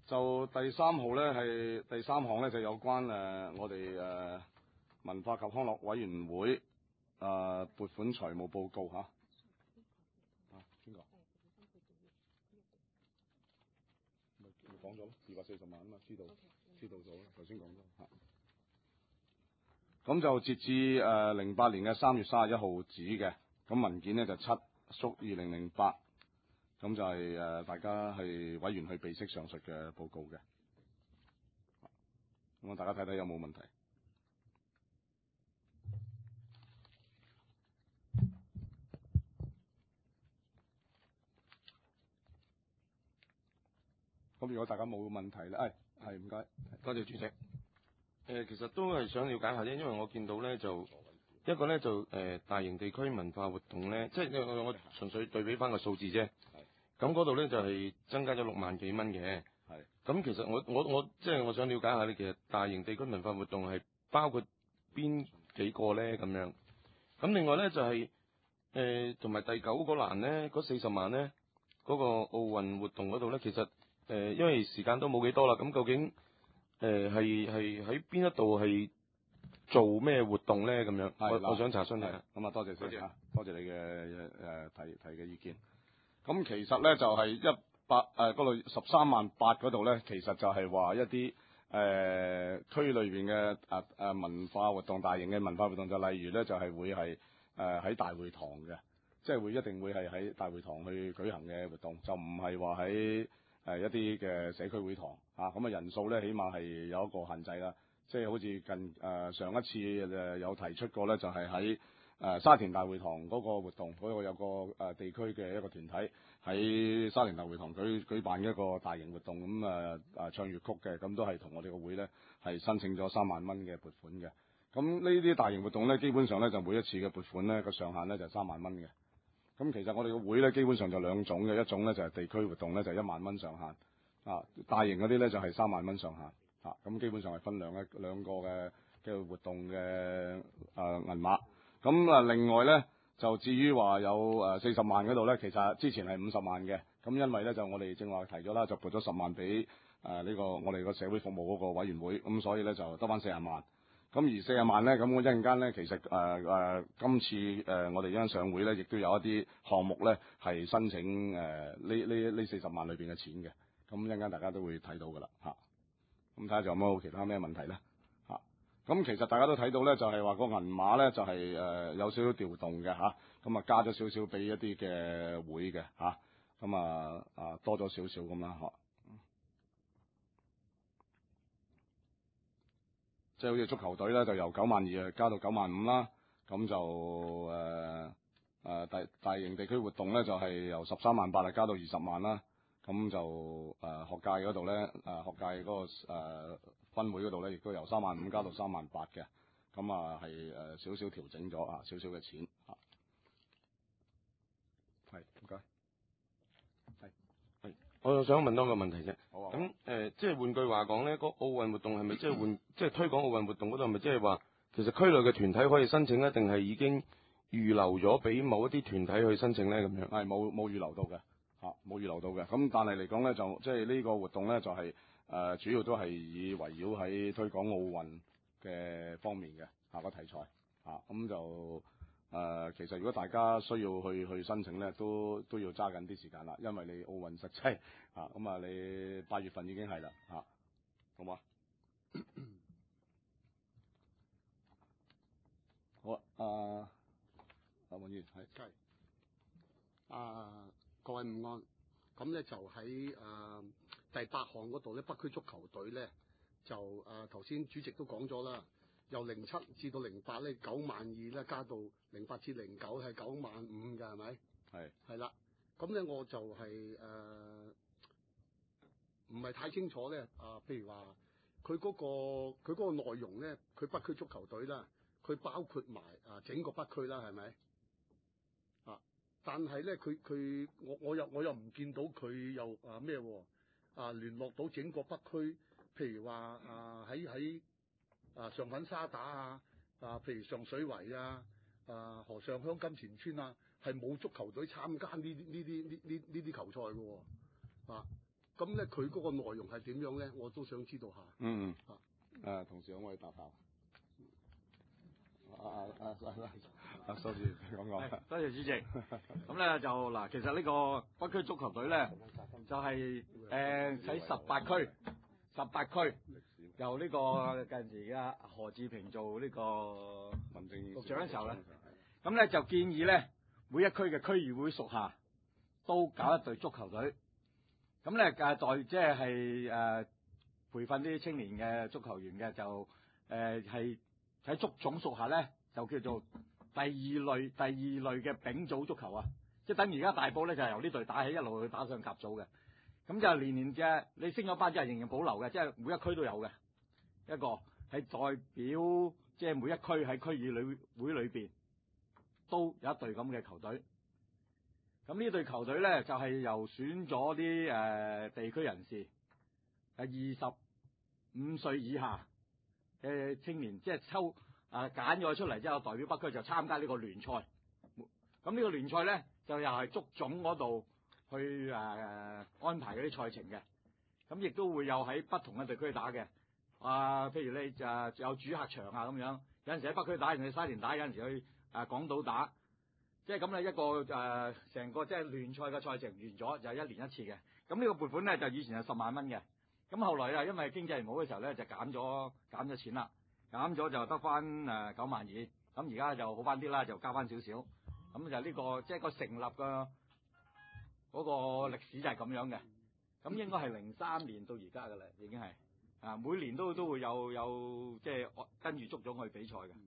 就第三項咧就有關我哋文化及康樂委員會撥款財務報告嚇。邊個？咪講咗咯，240萬啊嘛，知道咗，頭先講咗嚇。咁就截至08年嘅3月31號止嘅，咁文件呢就7/2008，咁就係大家係委員去備悉上述嘅報告嘅。咁大家睇睇有冇問題。咁如果大家冇問題咧，係唔該， 多謝主席。其實都係想了解下啫，因為我見到咧就一個咧就大型地區文化活動咧，即係我純粹對比翻個數字啫。咁嗰度咧就係增加咗6萬幾蚊嘅。咁其實我即係我想了解下咧，其實大型地區文化活動係包括邊幾個咧咁樣？咁另外咧就係同埋第9嗰欄咧嗰40萬咧嗰個奧運活動嗰度咧，其實因為時間都冇幾多啦，咁究竟係喺邊一度係做咩活動咧？咁樣，我想查詢下。 咁啊，多謝先嚇，多謝你嘅提嘅意見。咁其實咧就係嗰度13萬8嗰度咧，其實就係話一啲區裏邊嘅文化活動，大型嘅文化活動，就例如咧就係會係喺大會堂嘅，即係一定會係喺大會堂去舉行嘅活動，就唔係話喺一啲嘅社區會堂嚇。咁人數咧起碼係有一個限制啦，即係好似上一次有提出過咧，就係喺沙田大會堂嗰個活動，嗰個有個地區嘅一個團體喺沙田大會堂舉辦一個大型活動，咁唱粵曲嘅，咁都係同我哋個會咧係申請咗3萬蚊嘅撥款嘅。咁呢啲大型活動咧，基本上咧就每一次嘅撥款咧個上限咧就3萬蚊嘅。咁其實我哋個會咧基本上就兩種嘅，一種咧就係地區活動咧就1萬蚊上限大型嗰啲咧就係3萬蚊上限咁基本上係分兩個嘅活動嘅銀碼。咁另外咧就至於話有40萬嗰度咧，其實之前係50萬嘅，咁因為咧就我哋正話提咗啦，就撥咗10萬俾呢個我哋個社會服務嗰個委員會，咁所以咧就得翻40萬。咁而40萬咧，咁我一陣間咧，其實今次我哋一陣上會咧，亦都有一啲項目咧係申請呢40萬裏邊嘅錢嘅，咁一陣間大家都會睇到噶啦嚇。咁睇下仲有冇其他咩問題咧嚇？咁其實大家都睇到咧，就係話個銀碼咧就係有少少調動嘅嚇，咁加咗少少俾一啲嘅會嘅嚇，咁多咗少少咁啦嚇。即係好似足球隊咧，就由92000加到95000啦。咁就大型地區活動咧，就係由13萬8加到20萬啦。咁就學界嗰度咧，學界嗰個分會嗰度咧，亦都由3萬5加到3萬8嘅。咁係少少調整咗少少嘅錢嚇。係唔該。 我又想問多個問題啫。 好啊。 咁即係換句話講咧，個奧運活動係咪即係推廣奧運活動嗰度係咪即係話，其實區內嘅團體可以申請咧，定係已經預留咗俾某一啲團體去申請咧？咁樣係冇預留到嘅冇預留到嘅。咁但係嚟講咧，就即係呢個活動咧，就係主要都係以圍繞喺推廣奧運嘅方面嘅個題材咁就。其實如果大家需要去申請咧，都要揸緊啲時間啦，因為你奧運實際咁你8月份已經係啦好嘛？好啊，文議員係各位午安。咁咧就喺第8項嗰度咧，北區足球隊咧就頭先主席都講咗啦。由07至到08咧92000咧，加到08至09係95000嘅，係咪？係啦。咁咧我就係唔係太清楚咧。譬如話佢嗰個內容咧，佢北區足球隊啦，佢包括埋整個北區啦，係咪？但係咧我又唔見到佢又咩聯絡到整個北區，譬如話喺上粉沙打譬如上水圍河上鄉金錢村係冇足球隊參加呢啲球賽嘅咁咧佢嗰個內容係點樣咧？我都想知道下。 嗯同事可唔可以答答？蘇主席講講。 多謝主席。咁咧就嗱，其實呢個北區足球隊咧就係喺18區，由呢個近時嘅何志平做呢個民政局長嘅時候咧，咁咧就建議咧每一區嘅區議會屬下都搞一隊足球隊。咁咧即係培訓啲青年嘅足球員嘅，就係喺足總屬下咧，就叫做第二類嘅丙組足球啊，即係等而家大埔咧就係由呢隊打起，一路去打上甲組嘅。咁就年年嘅你升咗班之後仍然保留嘅，即係每一區都有嘅一個係代表，即係每一區喺區議會裏邊都有一隊咁嘅球隊。咁呢隊球隊咧就係由選咗啲地區人士25歲以下嘅青年，即係揀咗出嚟之後，代表北區就參加呢個聯賽。咁呢個聯賽咧就又係足總嗰度去安排嗰啲賽程嘅。咁亦都會有喺不同嘅地區打嘅。譬如你有主客場啊咁樣，有陣時喺北區打，有陣時去沙田打，有陣時去港島打。即係咁咧，一個成個即係聯賽嘅賽程完咗就係1年一次嘅。咁呢個撥款咧就以前係10萬蚊嘅，咁後來啊因為經濟唔好嘅時候咧就減咗錢啦，減咗就得翻9萬2，咁而家就好翻啲啦，就加翻少少。咁就呢個即係個成立嘅嗰個歷史就係咁樣嘅。咁應該係03年到而家㗎啦，已經係每年都會有即係跟住足總去比賽嘅。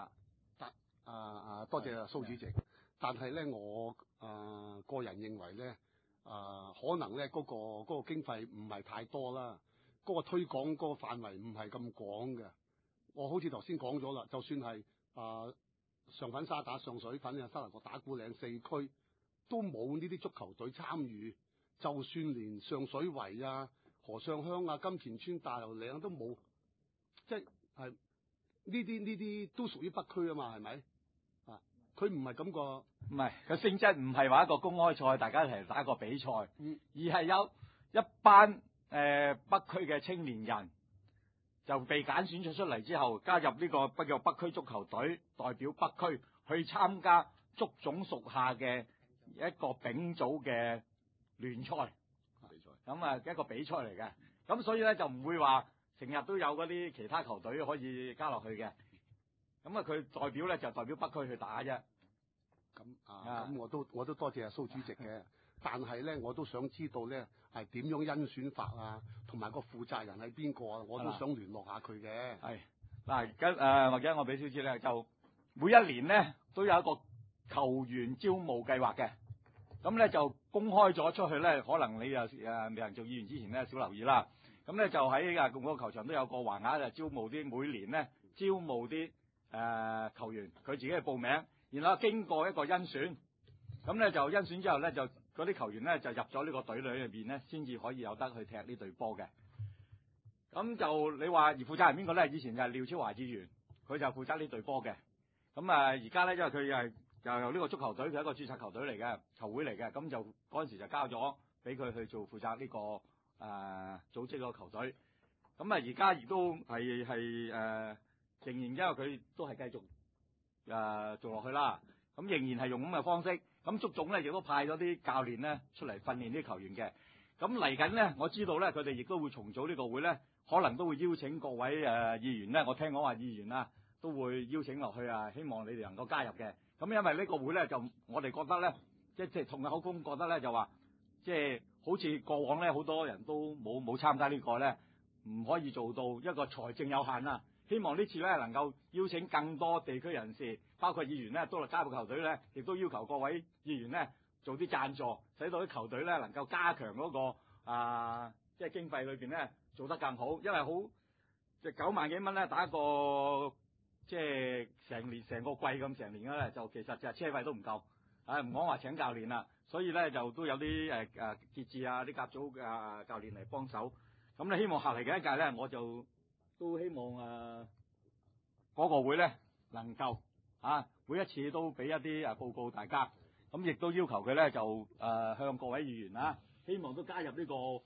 多謝蘇主席。但係咧，我個人認為咧，可能咧嗰個經費唔係太多啦，嗰個推廣嗰個範圍唔係咁廣嘅。我好似頭先講咗啦，就算係上粉沙打上水粉啊、沙頭角打鼓嶺4區都冇呢啲足球隊參與，就算連上水圍啊、河上鄉啊、金田村、大頭嶺都冇，即係呢啲都屬於北區啊嘛，係咪？佢唔係咁個， 唔係個性質，唔係話一個公開賽，大家一齊打一個比賽，而係有一班北區嘅青年人就被揀選咗出嚟之後，加入呢個叫北區足球隊，代表北區去參加足總屬下嘅一個丙組嘅聯賽比賽，咁一個比賽嚟嘅，咁所以咧就唔會話成日都有嗰啲其他球隊可以加落去嘅。咁佢代表咧就代表北區去打啫。 咁我都多謝阿蘇主席嘅，但係咧我都想知道咧係點樣甄選法啊，同埋個負責人係邊個啊，我都想聯絡下佢嘅。 係嗱，或者我俾少少咧，就每一年咧都有一個球員招募計劃嘅，咁咧就公開咗出去咧，可能你又未能做議員之前咧少留意啦。咁咧就喺共和球場都有個橫額，就招募啲每年咧招募啲球員，佢自己去報名，然後經過一個甄選，咁咧就甄選之後咧就嗰啲球員咧就入咗呢個隊裏邊咧，先至可以有得去踢呢隊波嘅。咁就你話而負責人邊個咧？以前就係廖超華議員，佢就負責呢隊波嘅。咁而家咧因為佢又由呢個足球隊，佢係一個註冊球隊嚟嘅，球會嚟嘅，咁就嗰陣時就交咗俾佢去做負責呢個組織個球隊。咁而家亦都係仍然因為佢都係繼續做落去啦，咁仍然係用咁嘅方式。咁足總咧亦都派咗啲教練咧出嚟訓練啲球員嘅。咁嚟緊咧，我知道咧佢哋亦都會重組呢個會咧，可能都會邀請各位議員咧。我聽講話議員啦都會邀請落去啊，希望你哋能夠加入嘅。咁因為呢個會咧就我哋覺得咧，即係同口風覺得咧就話，即係好似過往咧好多人都冇參加呢個咧，唔可以做到一個財政有限啊。希望呢次咧能夠邀請更多地區人士，包括議員咧，都嚟加入球隊咧，亦都要求各位議員咧做啲贊助，使到啲球隊咧能夠加強嗰個即係經費裏邊咧做得更好。因為即係9萬幾蚊咧打一個即係成個季咁成年咧，就其實就係車費都唔夠，唔講話請教練啦。所以咧就都有啲傑志啊啲甲組嘅教練嚟幫手。咁咧希望下嚟嘅一屆咧，我就都希望嗰個會咧能夠每一次都俾一啲報告大家，咁亦都要求佢咧就向各位議員希望都加入呢個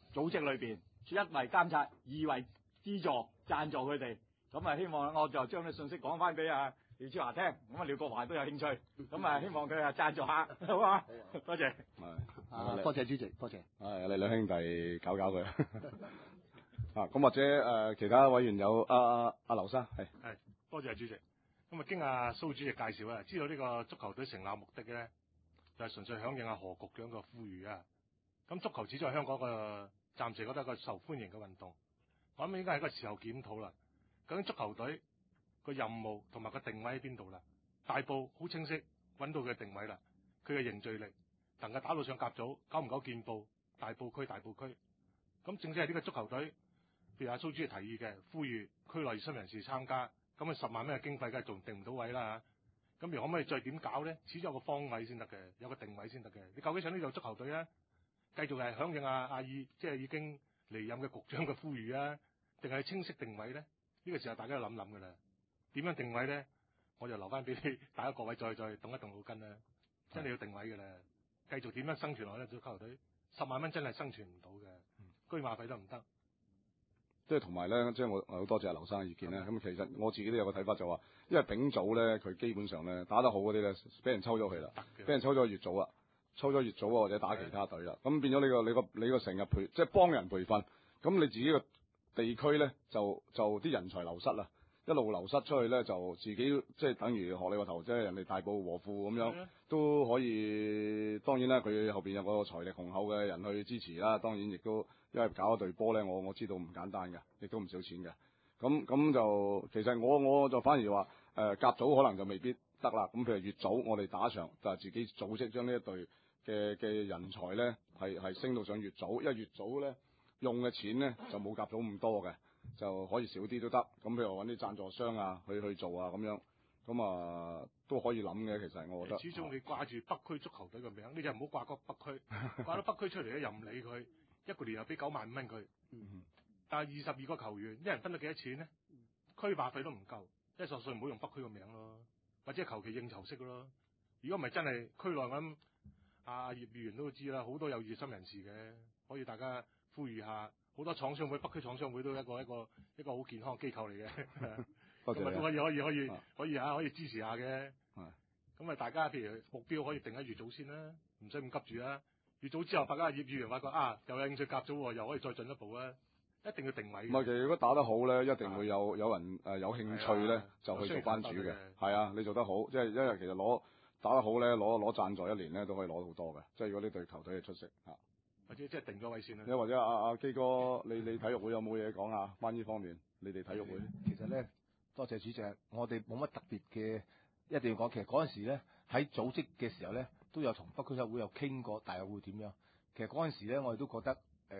組織裏邊，一為監察，二為資助贊助佢哋。咁啊，希望我就將啲信息講翻俾廖超華聽，咁啊廖國華都有興趣，咁啊希望佢贊助下，好嘛？多謝。 多謝主席，多謝。 你兩兄弟搞佢。咁或者其他委員有阿劉生係多謝主席。咁啊，經阿蘇主席介紹啊，知道呢個足球隊成立目的嘅咧，就係純粹響應阿何局長嘅呼籲啊。咁足球始終係香港個暫時覺得一個受歡迎嘅運動，我諗應該係個時候檢討啦。究竟足球隊個任務同埋個定位喺邊度啦？大埔好清晰，揾到佢嘅定位啦。佢嘅凝聚力能夠打到上甲組，久唔久見報大埔區。咁正正係呢個足球隊，譬如阿蘇主席提議嘅，呼籲區內熱心人士參加。咁啊10萬蚊嘅經費，梗係仲定唔到位啦嚇。咁如可唔可以再點搞咧？始終有個方位先得嘅，有個定位先得嘅。你究竟想呢度足球隊咧，繼續係響應阿即係已經離任嘅局長嘅呼籲啊，定係清晰定位咧？呢個時候大家要諗諗㗎啦。點樣定位咧？我就留翻俾大家各位再動一動腦筋啦。真係要定位㗎啦。繼續點樣生存落去咧？足球隊10萬蚊真係生存唔到嘅，居馬費都唔得。 即係同埋咧，即係我好多謝阿劉生嘅意見咧。咁其實我自己都有個睇法，就話，因為丙組咧，佢基本上咧打得好嗰啲咧，俾人抽咗佢啦，俾人抽咗乙組啊，抽咗乙組啊，或者打其他隊啦。咁變咗你個成日即係幫人培訓，咁你自己個地區咧就啲人才流失啦，一路流失出去咧，就自己即係等於學你個頭，即係人哋大埔和富咁樣都可以。當然啦，佢後邊有個財力雄厚嘅人去支持啦。當然亦都因為搞一隊波咧，我知道唔簡單嘅，亦都唔少錢嘅。咁就其實我就反而話甲組可能就未必得啦。咁譬如乙組，我哋打場就係自己組織將呢一隊嘅人才咧係升到上乙組，因為乙組咧用嘅錢咧就冇甲組咁多嘅，就可以少啲都得。咁譬如揾啲贊助商啊去做啊咁樣，咁都可以諗嘅。其實我覺得始終你掛住北區足球隊嘅名，你就唔好掛個北區，掛到北區出嚟咧又唔理佢，一個年又俾9萬5蚊佢。但係22個球員，一人分到幾多錢咧？區馬費都唔夠，即係索性唔好用北區個名咯，或者求其應酬式咯。如果唔係真係區內咁，葉議員都知啦，好多有熱心人士嘅，可以大家呼籲下。好多廠商會，北區廠商會都一個好健康嘅機構嚟嘅，咁啊都可以支持下嘅。咁啊，大家譬如目標可以定喺乙組先啦，唔使咁急住啦。乙組之後，大家葉議員發覺又有興趣甲組喎，又可以再進一步啦。一定要定位。 唔係，其實如果打得好咧，一定會有人有興趣咧，就去做班主嘅。係啊，你做得好，即係因為其實打得好咧，攞贊助1年咧都可以攞好多嘅。即係如果呢隊球隊係出色嚇。 或者即係定咗位先啦。 或者阿基哥，你體育會有冇嘢講啊？關於呢方面，你哋體育會其實咧，多謝主席，我哋冇乜特別嘅一定要講。其實嗰陣時咧喺組織嘅時候咧，都有同北區體育會有傾過，大約會點樣。其實嗰陣時咧，我哋都覺得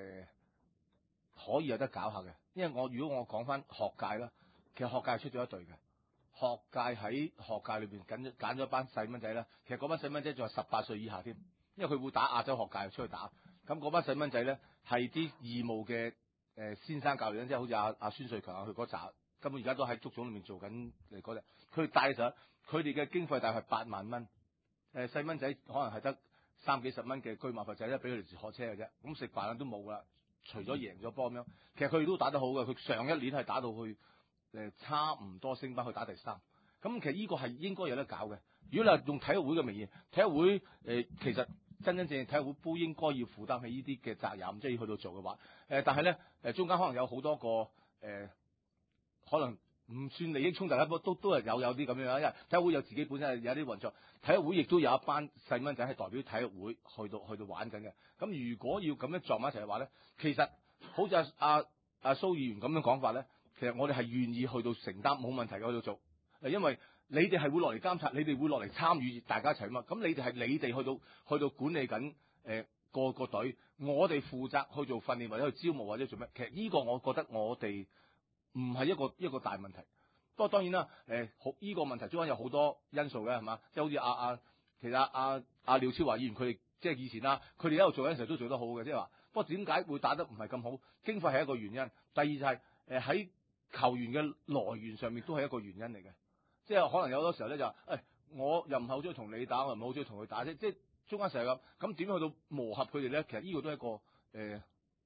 可以有得搞下嘅，因為如果我講翻學界啦，其實學界係出咗一隊嘅，學界喺學界裏邊揀咗班細蚊仔啦。其實嗰班細蚊仔仲係18歲以下添，因為佢會打亞洲學界出去打。咁嗰班細蚊仔咧係啲義務嘅先生教練，即係好似阿孫瑞強佢嗰扎，根本而家都喺足總裏面做緊嗰隻。佢帶嘅時候，佢哋嘅經費大概係8萬蚊。細蚊仔可能係得30幾10蚊嘅居馬費，就係俾佢哋學車嘅啫。咁食飯都冇啦，除咗贏咗波咁樣。其實佢哋都打得好嘅，佢上一年係打到去差唔多升班去打第3。咁其實呢個係應該有得搞嘅。如果你係用體育會嘅名義，體育會其實真正體育會都應該要負擔起呢啲嘅責任，即係要去到做嘅話，但係咧中間可能有好多個可能唔算利益衝突啦，都係有啲咁樣，因為體育會有自己本身係有啲運作，體育會亦都有一班細蚊仔係代表體育會去到玩緊嘅。咁如果要咁樣撞埋一齊嘅話咧，其實好似阿蘇議員咁樣講法咧，其實我哋係願意去到承擔，冇問題嘅去到做，因為你哋係會落嚟監察，你哋會落嚟參與，大家一齊啊嘛。咁你哋係你哋去到管理緊個隊，我哋負責去做訓練或者去招募或者做咩。其實呢個我覺得我哋唔係一個大問題。不過當然啦，呢個問題中間有好多因素嘅，係嘛？即係好似其實阿廖超華議員佢哋即係以前啦，佢哋一路做緊嘅時候都做得好嘅，即係話。不過點解會打得唔係咁好？經費係一個原因，第二就係喺球員嘅來源上面都係一個原因嚟嘅。即係可能有好多時候咧就我又唔係好中意同你打，我又唔係好中意同佢打啫。即係中間成日咁點樣去到磨合佢哋咧？其實呢個都係一個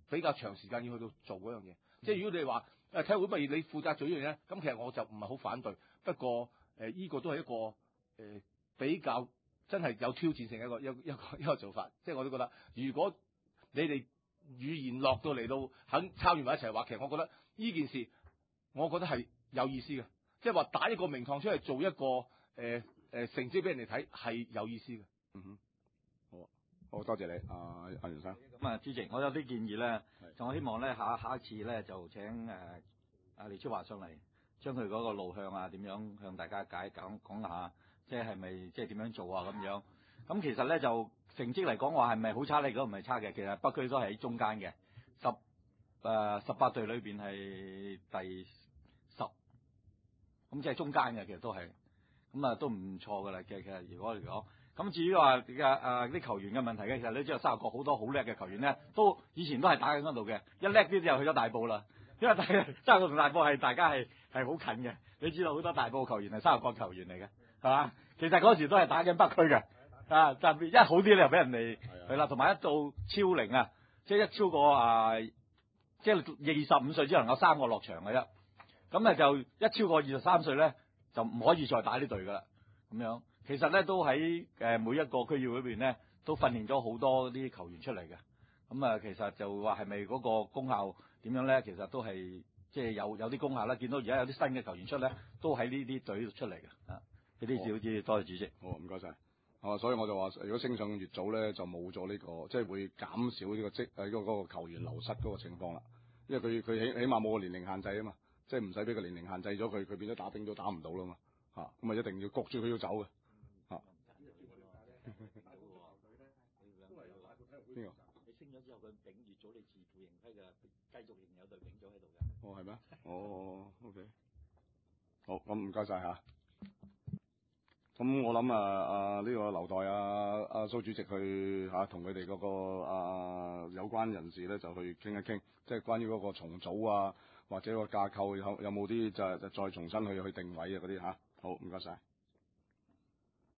比較長時間要去到做嗰樣嘢。即係如果你話體育會不如你負責做呢樣嘢，咁其實我就唔係好反對。不過呢個都係一個比較真係有挑戰性嘅一個做法。即係我都覺得，如果你哋語言落到嚟到肯參與埋一齊話，其實我覺得呢件事，我覺得係有意思嘅。即係話打一個名堂出嚟做一個成績俾人哋睇係有意思嘅。 嗯哼，好多謝你，阿袁生。 咁啊，主席，我有啲建議咧，就我希望咧下一次咧就請阿李超華上嚟，將佢嗰個路向啊點樣向大家講下，即係咪即係點樣做啊咁樣。咁其實咧就成績嚟講話係咪好差咧？如果唔係差嘅，其實北區都係喺中間嘅，18隊裏邊係第10，咁即係中間嘅，其實都係，咁啊都唔錯噶啦。其實如果嚟講，咁至於話啲球員嘅問題嘅，其實你知道沙頭角好多好叻嘅球員咧，都以前都係打緊嗰度嘅，一叻啲就去咗大埔啦。因為沙頭角同大埔係大家係好近嘅，你知道好多大埔球員係沙頭角球員嚟嘅，係嘛？其實嗰時都係打緊北區嘅。特別一好啲咧，又俾人哋係啦，同埋一到超齡啊，即係一超過即係25歲只能夠3個落場嘅啫。咁咧就一超過23歲咧，就唔可以再打呢隊噶啦。咁樣其實咧都喺每一個區議會裏邊咧，都訓練咗好多啲球員出嚟嘅。咁啊，其實就話係咪嗰個功效點樣咧？其實都係即係有啲功效啦。見到而家有啲新嘅球員出咧，都喺呢啲隊出嚟嘅。呢啲少啲，多謝主席。 好，唔該晒。所以我就話，如果升上乙組咧，就冇咗呢個，即係會減少呢個嗰個球員流失嗰個情況啦。因為佢起碼冇個年齡限制啊嘛，即係唔使俾個年齡限制咗佢變咗打兵都打唔到啦嘛。咁啊一定要焗住佢要走嘅。邊個？ 你升咗之後，佢丙乙組你自負盈虧嘅，繼續仍有隊丙組喺度嘅。 係咩？OK。好，咁唔該晒嚇。咁我諗呢個留待蘇主席去同佢哋嗰個有關人士咧就去傾一傾，即係關於嗰個重組啊，或者個架構有冇啲就再重新去定位啊嗰啲嚇。好，唔該晒。